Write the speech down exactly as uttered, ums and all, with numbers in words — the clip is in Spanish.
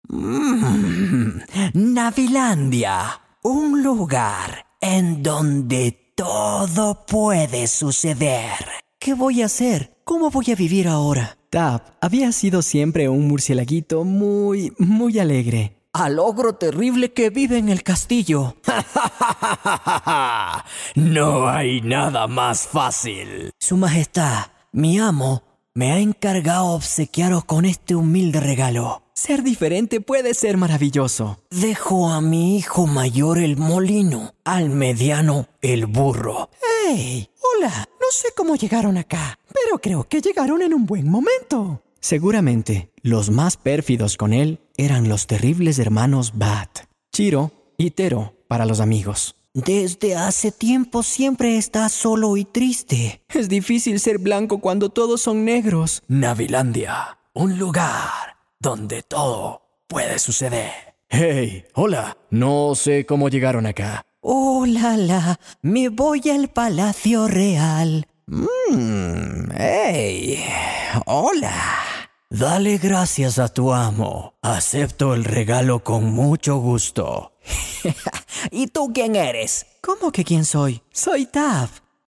Mm, Navilandia, un lugar en donde todo puede suceder. ¿Qué voy a hacer? ¿Cómo voy a vivir ahora? Tap había sido siempre un murcielaguito muy, muy alegre. Al ogro terrible que vive en el castillo. No hay nada más fácil. Su Majestad, mi amo, me ha encargado obsequiaros con este humilde regalo. Ser diferente puede ser maravilloso. Dejo a mi hijo mayor el molino, al mediano el burro. ¡Hey! Hola, no sé cómo llegaron acá, pero creo que llegaron en un buen momento. Seguramente, los más pérfidos con él eran los terribles hermanos Bat, Chiro y Tero para los amigos. Desde hace tiempo siempre estás solo y triste. Es difícil ser blanco cuando todos son negros. Navilandia, un lugar donde todo puede suceder. Hey, hola, no sé cómo llegaron acá. Oh, la, la, me voy al Palacio Real. Mmm, hey, hola. Dale gracias a tu amo. Acepto el regalo con mucho gusto. ¿Y tú quién eres? ¿Cómo que quién soy? Soy Tap.